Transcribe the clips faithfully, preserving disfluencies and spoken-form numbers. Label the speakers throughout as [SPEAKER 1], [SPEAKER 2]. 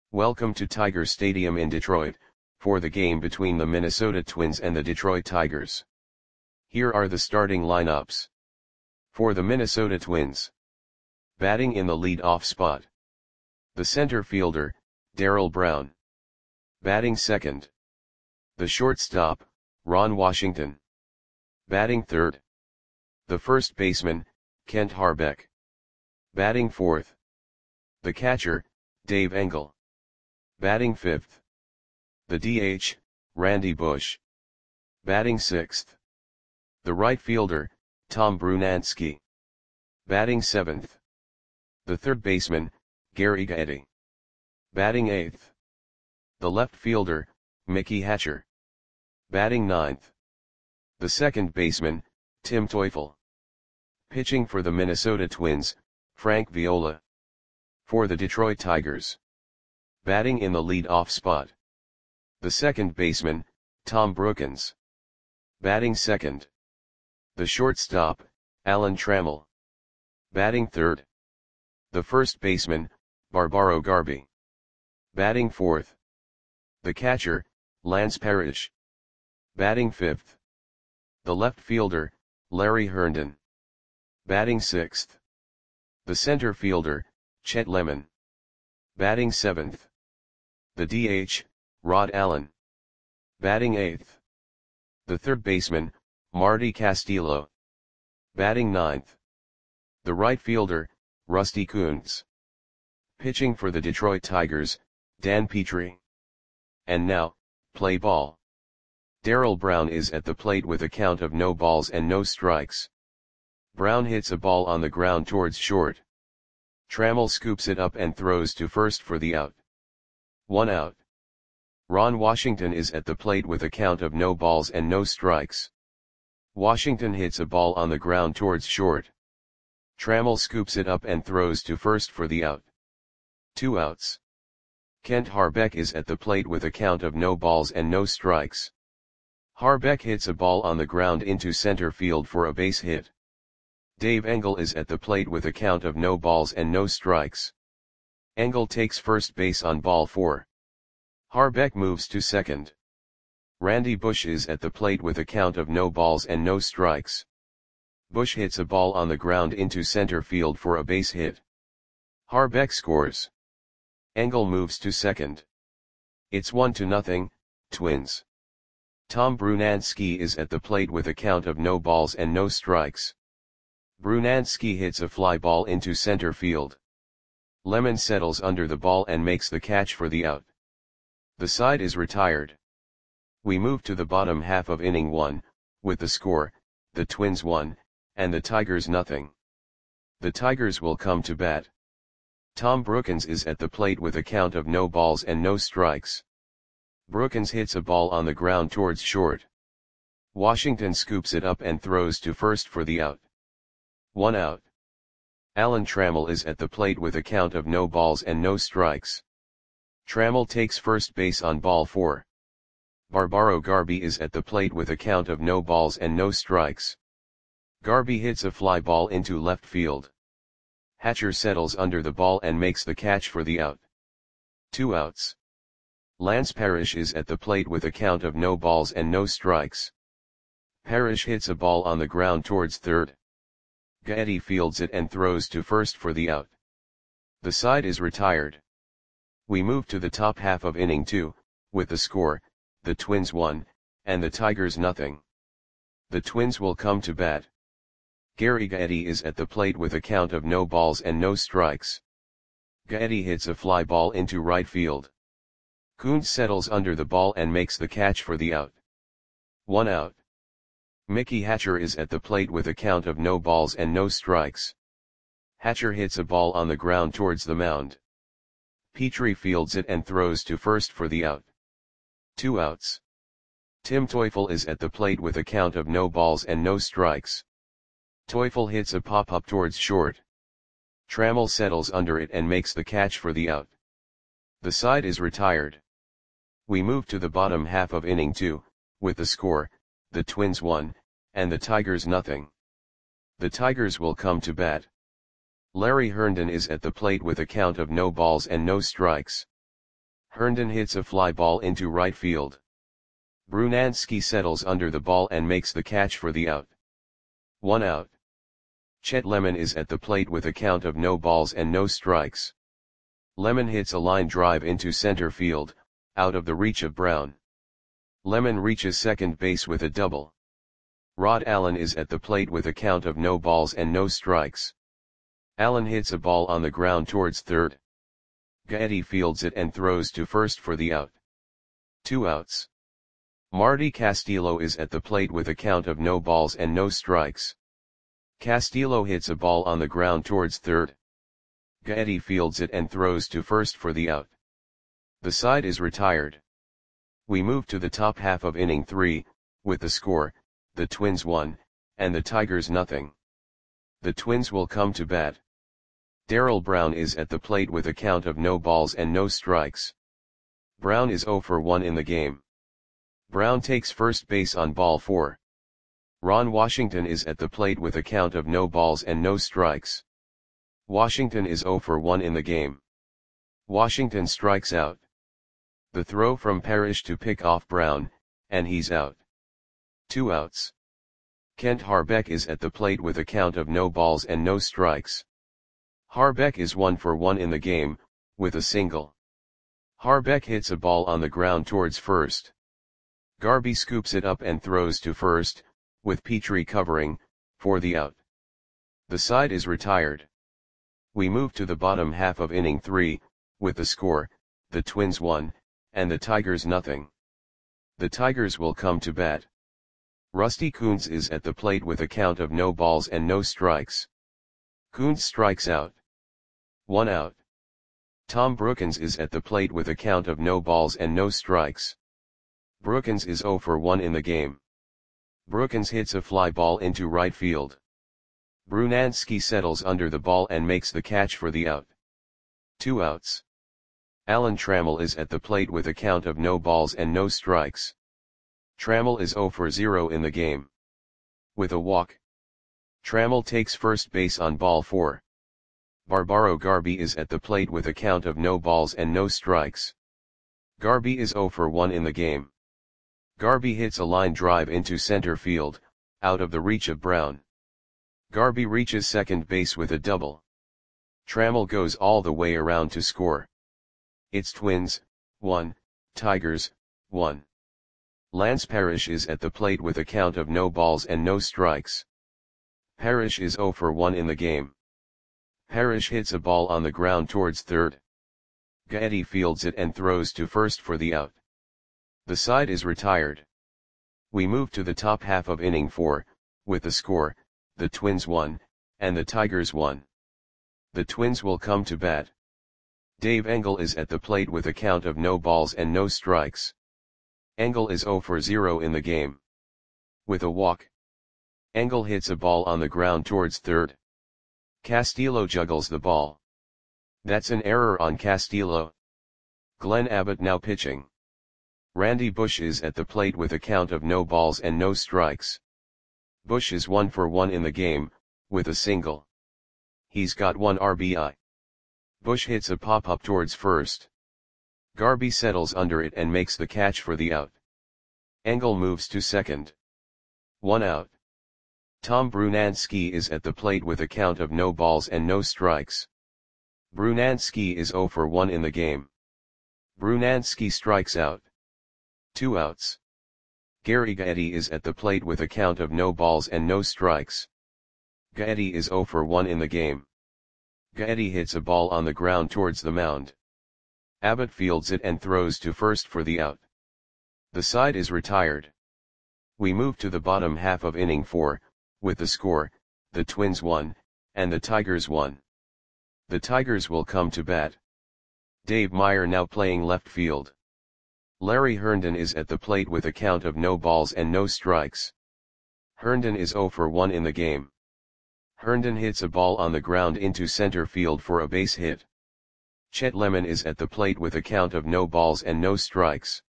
[SPEAKER 1] Welcome to Tiger Stadium in Detroit, for the game between the Minnesota Twins and the Detroit Tigers. Here are the starting lineups. For the Minnesota Twins. Batting in the lead-off spot. The center fielder, Darrell Brown. Batting second. The shortstop, Ron Washington. Batting third. The first baseman, Kent Hrbek. Batting fourth. The catcher, Dave Engel. Batting fifth. The D H, Randy Bush. Batting sixth. The right fielder, Tom Brunansky. Batting seventh. The third baseman, Gary Gaetti. Batting eighth. The left fielder, Mickey Hatcher. Batting ninth. The second baseman, Tim Teufel. Pitching for the Minnesota Twins, Frank Viola. For the Detroit Tigers. Batting in the lead-off spot. The second baseman, Tom Brookens. Batting second. The shortstop, Alan Trammell. Batting third. The first baseman, Barbaro Garby. Batting fourth. The catcher, Lance Parrish. Batting fifth. The left fielder, Larry Herndon. Batting sixth. The center fielder, Chet Lemon. Batting seventh. The D H, Rod Allen. Batting eighth. The third baseman, Marty Castillo. Batting ninth. The right fielder, Rusty Kuntz. Pitching for the Detroit Tigers, Dan Petrie. And now, play ball. Darrell Brown is at the plate with a count of no balls and no strikes. Brown hits a ball on the ground towards short. Trammell scoops it up and throws to first for the out. One out. Ron Washington is at the plate with a count of no balls and no strikes. Washington hits a ball on the ground towards short. Trammell scoops it up and throws to first for the out. Two outs. Kent Hrbek is at the plate with a count of no balls and no strikes. Hrbek hits a ball on the ground into center field for a base hit. Dave Engel is at the plate with a count of no balls and no strikes. Engel takes first base on ball four. Hrbek moves to second. Randy Bush is at the plate with a count of no balls and no strikes. Bush hits a ball on the ground into center field for a base hit. Hrbek scores. Engel moves to second. It's one to nothing, Twins. Tom Brunansky is at the plate with a count of no balls and no strikes. Brunansky hits a fly ball into center field. Lemon settles under the ball and makes the catch for the out. The side is retired. We move to the bottom half of inning one, with the score, the Twins one, and the Tigers nothing. The Tigers will come to bat. Tom Brookens is at the plate with a count of no balls and no strikes. Brookens hits a ball on the ground towards short. Washington scoops it up and throws to first for the out. One out. Alan Trammell is at the plate with a count of no balls and no strikes. Trammell takes first base on ball four. Barbaro Garby is at the plate with a count of no balls and no strikes. Garby hits a fly ball into left field. Hatcher settles under the ball and makes the catch for the out. Two outs. Lance Parrish is at the plate with a count of no balls and no strikes. Parrish hits a ball on the ground towards third. Gaetti fields it and throws to first for the out. The side is retired. We move to the top half of inning two, with the score, the Twins one, and the Tigers nothing. The Twins will come to bat. Gary Gaetti is at the plate with a count of no balls and no strikes. Gaetti hits a fly ball into right field. Kuntz settles under the ball and makes the catch for the out. One out. Mickey Hatcher is at the plate with a count of no balls and no strikes. Hatcher hits a ball on the ground towards the mound. Petrie fields it and throws to first for the out. Two outs. Tim Teufel is at the plate with a count of no balls and no strikes. Teufel hits a pop-up towards short. Trammell settles under it and makes the catch for the out. The side is retired. We move to the bottom half of inning two, with the score, the Twins one, and the Tigers nothing. The Tigers will come to bat. Larry Herndon is at the plate with a count of no balls and no strikes. Herndon hits a fly ball into right field. Brunansky settles under the ball and makes the catch for the out. One out. Chet Lemon is at the plate with a count of no balls and no strikes. Lemon hits a line drive into center field, out of the reach of Brown. Lemon reaches second base with a double. Rod Allen is at the plate with a count of no balls and no strikes. Allen hits a ball on the ground towards third. Gaetti fields it and throws to first for the out. Two outs. Marty Castillo is at the plate with a count of no balls and no strikes. Castillo hits a ball on the ground towards third. Gaetti fields it and throws to first for the out. The side is retired. We move to the top half of inning three, with the score, the Twins one, and the Tigers nothing. The Twins will come to bat. Darrell Brown is at the plate with a count of no balls and no strikes. Brown is oh for one in the game. Brown takes first base on ball four. Ron Washington is at the plate with a count of no balls and no strikes. Washington is oh for one in the game. Washington strikes out. The throw from Parrish to pick off Brown, and he's out. Two outs. Kent Harbeck is at the plate with a count of no balls and no strikes. Harbeck is one for one in the game, with a single. Harbeck hits a ball on the ground towards first. Garby scoops it up and throws to first, with Petrie covering, for the out. The side is retired. We move to the bottom half of inning three, with the score, the Twins one, and the Tigers nothing. The Tigers will come to bat. Rusty Kuntz is at the plate with a count of no balls and no strikes. Kuntz strikes out. One out. Tom Brookins is at the plate with a count of no balls and no strikes. Brookins is oh for one in the game. Brookins hits a fly ball into right field. Brunansky settles under the ball and makes the catch for the out. Two outs. Alan Trammell is at the plate with a count of no balls and no strikes. Trammell is oh for zero in the game. With a walk. Trammell takes first base on ball four. Barbaro Garby is at the plate with a count of no balls and no strikes. Garby is oh for one in the game. Garby hits a line drive into center field, out of the reach of Brown. Garby reaches second base with a double. Trammell goes all the way around to score. It's Twins, one, Tigers, one. Lance Parrish is at the plate with a count of no balls and no strikes. Parrish is oh for one in the game. Parrish hits a ball on the ground towards third. Gaetti fields it and throws to first for the out. The side is retired. We move to the top half of inning four, with the score, the Twins one, and the Tigers one. The Twins will come to bat. Dave Engel is at the plate with a count of no balls and no strikes. Engel is oh for zero in the game. With a walk. Engel hits a ball on the ground towards third. Castillo juggles the ball. That's an error on Castillo. Glenn Abbott now pitching. Randy Bush is at the plate with a count of no balls and no strikes. Bush is one for one in the game, with a single. He's got one R B I. Bush hits a pop-up towards first. Garby settles under it and makes the catch for the out. Engel moves to second. One out. Tom Brunansky is at the plate with a count of no balls and no strikes. Brunansky is oh for one in the game. Brunansky strikes out. Two outs. Gary Gaetti is at the plate with a count of no balls and no strikes. Gaetti is oh for one in the game. Gaetti hits a ball on the ground towards the mound. Abbott fields it and throws to first for the out. The side is retired. We move to the bottom half of inning four, with the score, the Twins one, and the Tigers one. The Tigers will come to bat. Dave Meyer now playing left field. Larry Herndon is at the plate with a count of no balls and no strikes. Herndon is oh for one in the game. Herndon hits a ball on the ground into center field for a base hit. Chet Lemon is at the plate with a count of no balls and no strikes.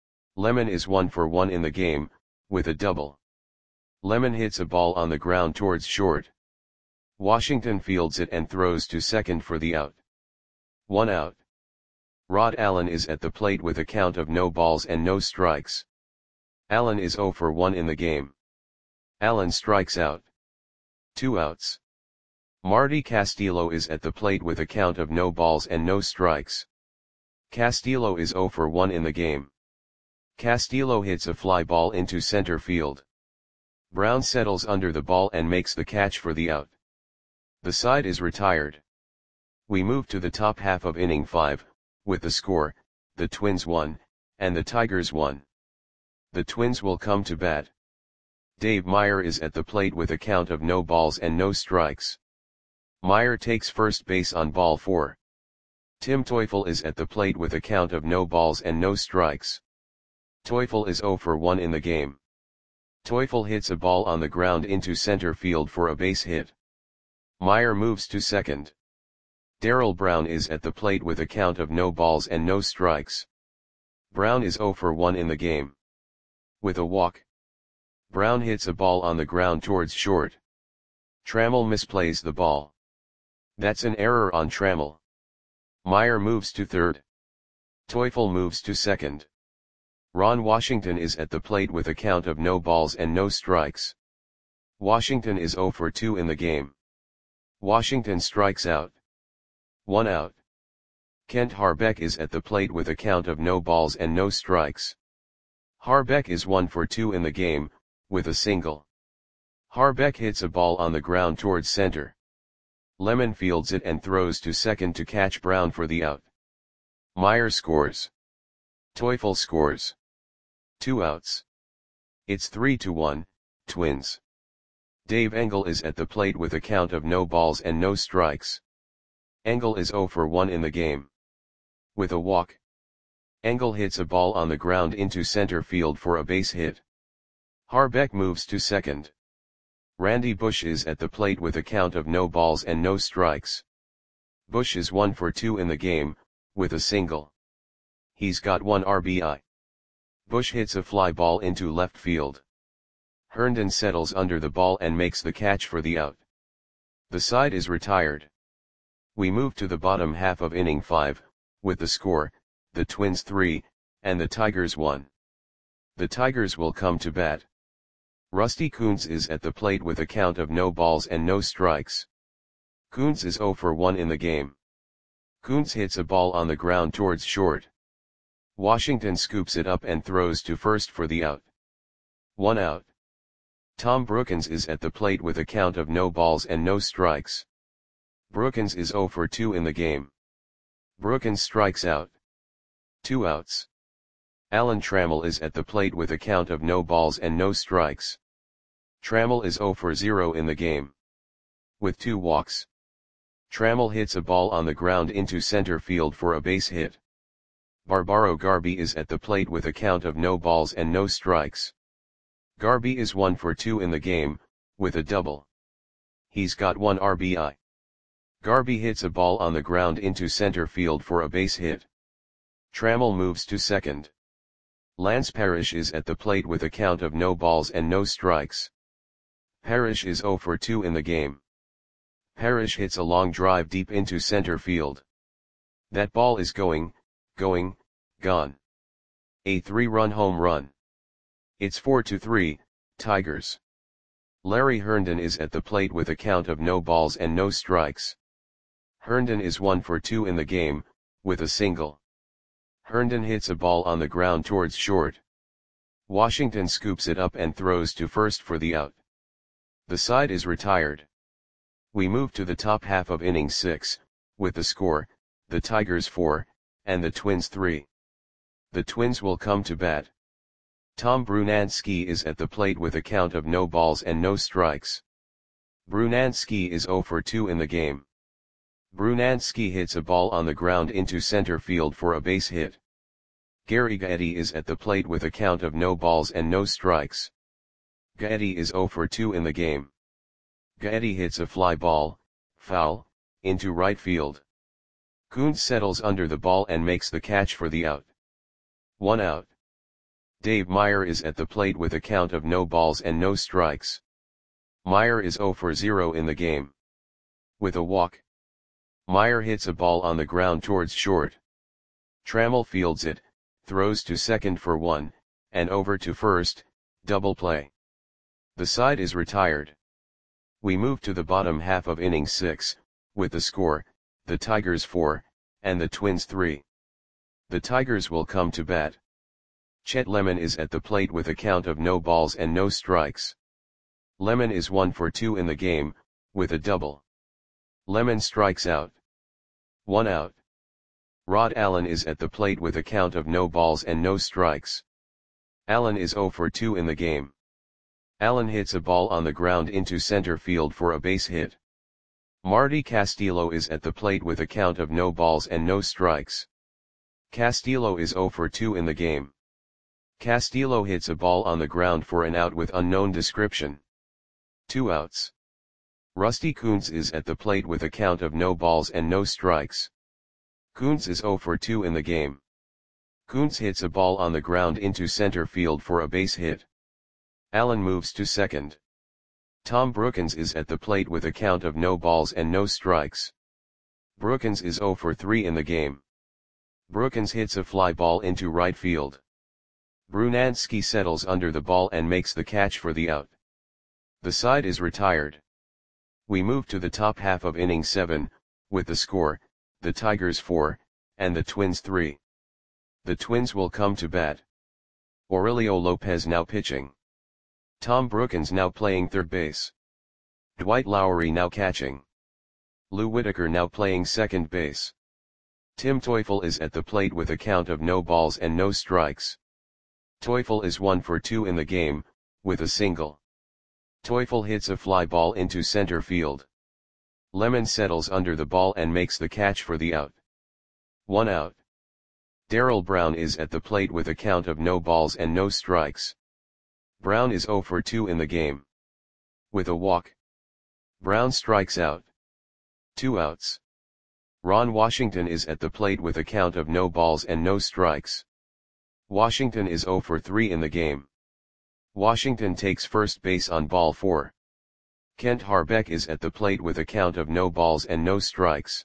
[SPEAKER 1] Lemon is one for one in the game, with a double. Lemon hits a ball on the ground towards short. Washington fields it and throws to second for the out. One out. Rod Allen is at the plate with a count of no balls and no strikes. Allen is zero for one in the game. Allen strikes out. Two outs. Marty Castillo is at the plate with a count of no balls and no strikes. Castillo is zero for one in the game. Castillo hits a fly ball into center field. Brown settles under the ball and makes the catch for the out. The side is retired. We move to the top half of inning five, with the score, the Twins won, and the Tigers won. The Twins will come to bat. Dave Meyer is at the plate with a count of no balls and no strikes. Meyer takes first base on ball four. Tim Teufel is at the plate with a count of no balls and no strikes. Teufel is zero for one in the game. Teufel hits a ball on the ground into center field for a base hit. Meyer moves to second. Darrell Brown is at the plate with a count of no balls and no strikes. Brown is zero for one in the game. With a walk, Brown hits a ball on the ground towards short. Trammell misplays the ball. That's an error on Trammell. Meyer moves to third. Teufel moves to second. Ron Washington is at the plate with a count of no balls and no strikes. Washington is zero for two in the game. Washington strikes out. One out. Kent Harbeck is at the plate with a count of no balls and no strikes. Harbeck is one for two in the game, with a single. Harbeck hits a ball on the ground towards center. Lemon fields it and throws to second to catch Brown for the out. Meyer scores. Teufel scores. Two outs. It's three to one, Twins. Dave Engel is at the plate with a count of no balls and no strikes. Engel is zero for one in the game. With a walk, Engel hits a ball on the ground into center field for a base hit. Harbeck moves to second. Randy Bush is at the plate with a count of no balls and no strikes. Bush is one for two in the game, with a single. He's got one R B I. Bush hits a fly ball into left field. Herndon settles under the ball and makes the catch for the out. The side is retired. We move to the bottom half of inning five, with the score, the Twins three, and the Tigers one. The Tigers will come to bat. Rusty Kuntz is at the plate with a count of no balls and no strikes. Kuntz is zero for one in the game. Kuntz hits a ball on the ground towards short. Washington scoops it up and throws to first for the out. One out. Tom Brookens is at the plate with a count of no balls and no strikes. Brookens is zero for two in the game. Brookens strikes out. Two outs. Alan Trammell is at the plate with a count of no balls and no strikes. Trammell is zero for zero in the game. With two walks, Trammell hits a ball on the ground into center field for a base hit. Barbaro Garby is at the plate with a count of no balls and no strikes. Garby is one for two in the game, with a double. He's got one R B I. Garby hits a ball on the ground into center field for a base hit. Trammell moves to second. Lance Parrish is at the plate with a count of no balls and no strikes. Parrish is zero for two in the game. Parrish hits a long drive deep into center field. That ball is going, going, gone. A three-run home run. It's four to three, Tigers. Larry Herndon is at the plate with a count of no balls and no strikes. Herndon is one for two in the game, with a single. Herndon hits a ball on the ground towards short. Washington scoops it up and throws to first for the out. The side is retired. We move to the top half of inning six, with the score, the Tigers four, and the Twins three. The Twins will come to bat. Tom Brunansky is at the plate with a count of no balls and no strikes. Brunansky is zero for two in the game. Brunansky hits a ball on the ground into center field for a base hit. Gary Gaetti is at the plate with a count of no balls and no strikes. Gaetti is zero for two in the game. Gaetti hits a fly ball, foul, into right field. Kuntz settles under the ball and makes the catch for the out. One out. Dave Meyer is at the plate with a count of no balls and no strikes. Meyer is zero for zero in the game. With a walk, Meyer hits a ball on the ground towards short. Trammell fields it, throws to second for one, and over to first, double play. The side is retired. We move to the bottom half of innings six, with the score, the Tigers four, and the Twins three. The Tigers will come to bat. Chet Lemon is at the plate with a count of no balls and no strikes. Lemon is one for two in the game, with a double. Lemon strikes out. One out. Rod Allen is at the plate with a count of no balls and no strikes. Allen is zero for two in the game. Allen hits a ball on the ground into center field for a base hit. Marty Castillo is at the plate with a count of no balls and no strikes. Castillo is zero for two in the game. Castillo hits a ball on the ground for an out with unknown description. Two outs. Rusty Kuntz is at the plate with a count of no balls and no strikes. Kuntz is zero for two in the game. Kuntz hits a ball on the ground into center field for a base hit. Allen moves to second. Tom Brookens is at the plate with a count of no balls and no strikes. Brookens is zero for three in the game. Brookens hits a fly ball into right field. Brunansky settles under the ball and makes the catch for the out. The side is retired. We move to the top half of inning seven, with the score, the Tigers four, and the Twins three. The Twins will come to bat. Aurelio Lopez now pitching. Tom Brookens now playing third base. Dwight Lowery now catching. Lou Whitaker now playing second base. Tim Teufel is at the plate with a count of no balls and no strikes. Teufel is one for two in the game, with a single. Teufel hits a fly ball into center field. Lemon settles under the ball and makes the catch for the out. One out. Darrell Brown is at the plate with a count of no balls and no strikes. Brown is zero for two in the game. With a walk. Brown strikes out. Two outs. Ron Washington is at the plate with a count of no balls and no strikes. Washington is zero for three in the game. Washington takes first base on ball four. Kent Harbeck is at the plate with a count of no balls and no strikes.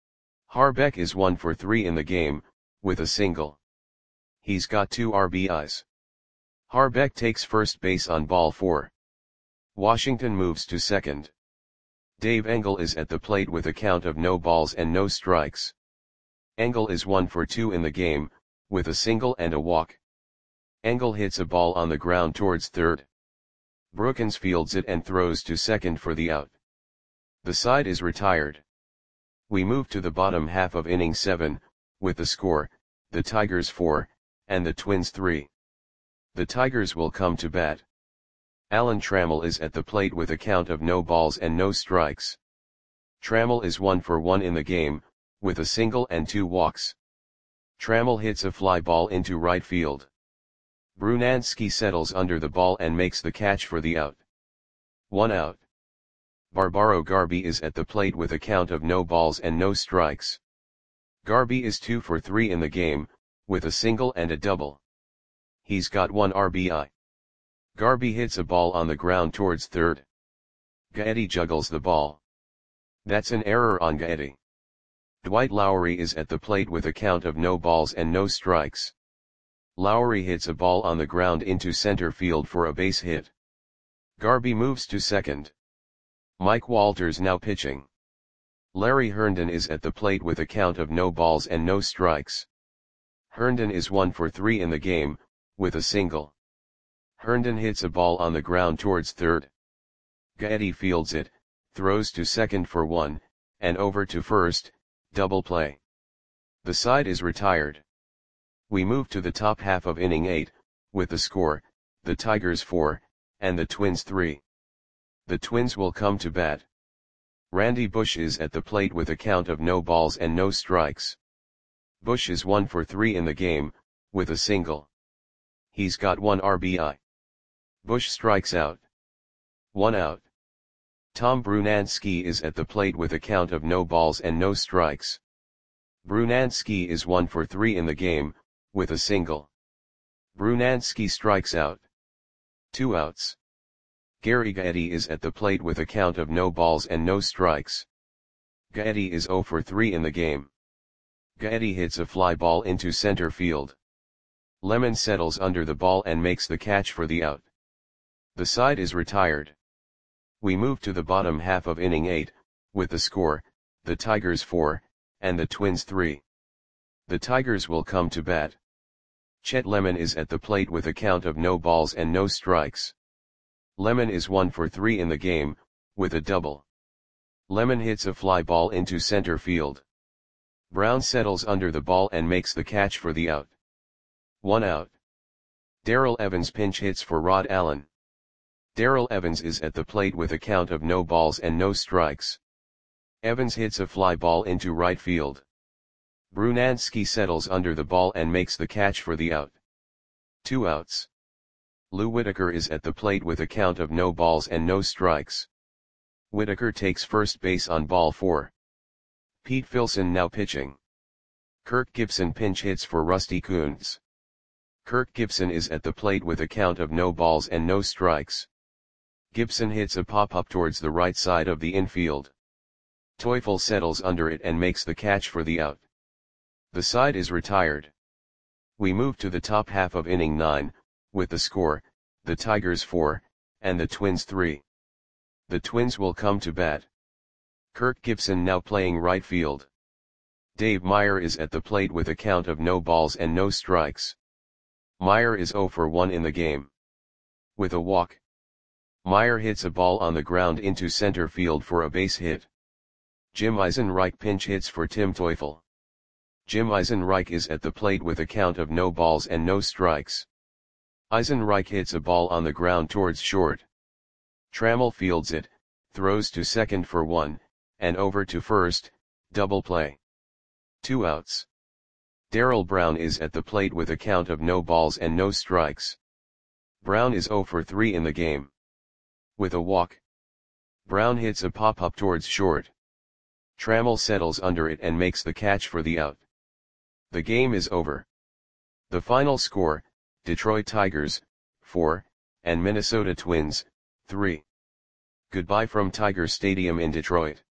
[SPEAKER 1] Harbeck is one for three in the game, with a single. He's got two R B Is. Harbeck takes first base on ball four. Washington moves to second. Dave Engel is at the plate with a count of no balls and no strikes. Engel is one for two in the game, with a single and a walk. Engel hits a ball on the ground towards third. Brookens fields it and throws to second for the out. The side is retired. We move to the bottom half of inning seven, with the score, the Tigers four, and the Twins three. The Tigers will come to bat. Alan Trammell is at the plate with a count of no balls and no strikes. Trammell is one for one in the game, with a single and two walks. Trammell hits a fly ball into right field. Brunansky settles under the ball and makes the catch for the out. One out. Barbaro Garby is at the plate with a count of no balls and no strikes. Garby is two for three in the game, with a single and a double. He's got one R B I. Garby hits a ball on the ground towards third. Gaetti juggles the ball. That's an error on Gaetti. Dwight Lowery is at the plate with a count of no balls and no strikes. Lowery hits a ball on the ground into center field for a base hit. Garby moves to second. Mike Walters now pitching. Larry Herndon is at the plate with a count of no balls and no strikes. Herndon is one for three in the game, with a single. Herndon hits a ball on the ground towards third. Gaetti fields it, throws to second for one, and over to first, double play. The side is retired. We move to the top half of inning eight, with the score, the Tigers four, and the Twins three. The Twins will come to bat. Randy Bush is at the plate with a count of no balls and no strikes. Bush is one for three in the game, with a single. He's got one R B I. Bush strikes out. One out. Tom Brunansky is at the plate with a count of no balls and no strikes. Brunansky is one for three in the game, with a single. Brunansky strikes out. Two outs. Gary Gaetti is at the plate with a count of no balls and no strikes. Gaetti is zero for three in the game. Gaetti hits a fly ball into center field. Lemon settles under the ball and makes the catch for the out. The side is retired. We move to the bottom half of inning eight, with the score, the Tigers four, and the Twins three. The Tigers will come to bat. Chet Lemon is at the plate with a count of no balls and no strikes. Lemon is one for three in the game, with a double. Lemon hits a fly ball into center field. Brown settles under the ball and makes the catch for the out. One out. Darrell Evans pinch hits for Rod Allen. Darrell Evans is at the plate with a count of no balls and no strikes. Evans hits a fly ball into right field. Brunansky settles under the ball and makes the catch for the out. Two outs. Lou Whitaker is at the plate with a count of no balls and no strikes. Whitaker takes first base on ball four. Pete Filson now pitching. Kirk Gibson pinch hits for Rusty Kuntz. Kirk Gibson is at the plate with a count of no balls and no strikes. Gibson hits a pop-up towards the right side of the infield. Teufel settles under it and makes the catch for the out. The side is retired. We move to the top half of inning nine, with the score, the Tigers four, and the Twins three. The Twins will come to bat. Kirk Gibson now playing right field. Dave Meyer is at the plate with a count of no balls and no strikes. Meyer is zero for one in the game. With a walk. Meyer hits a ball on the ground into center field for a base hit. Jim Eisenreich pinch hits for Tim Teufel. Jim Eisenreich is at the plate with a count of no balls and no strikes. Eisenreich hits a ball on the ground towards short. Trammell fields it, throws to second for one, and over to first, double play. Two outs. Darrell Brown is at the plate with a count of no balls and no strikes. Brown is zero for three in the game. With a walk. Brown hits a pop-up towards short. Trammell settles under it and makes the catch for the out. The game is over. The final score, Detroit Tigers, four, and Minnesota Twins, three. Goodbye from Tiger Stadium in Detroit.